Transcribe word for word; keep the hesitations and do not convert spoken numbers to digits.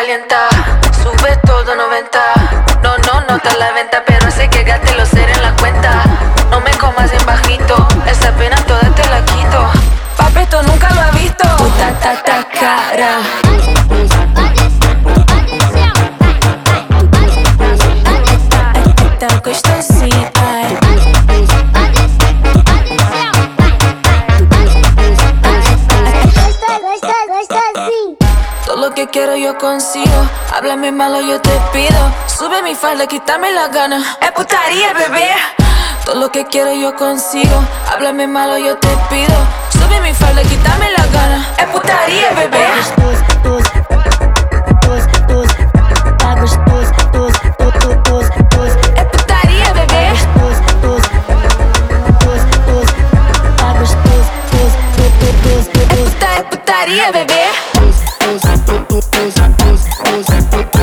calienta, sube todo noventa. No, no, no te la venta, pero sé que gaste los ser en la cuenta. No me comas en bajito, esa pena toda te la quito. Papi, esto nunca lo ha visto. Puta, ta, ta, cara. Tá gostosinha, ai. Todo lo que quiero yo consigo. Háblame malo, yo te pido. Sube mi falda, quítame la gana. Es putaría, bebé. Todo lo que quiero yo consigo. Háblame malo, yo te pido. Sube mi falda, quítame la gana. Es putaría, bebé. Putaria, bebê.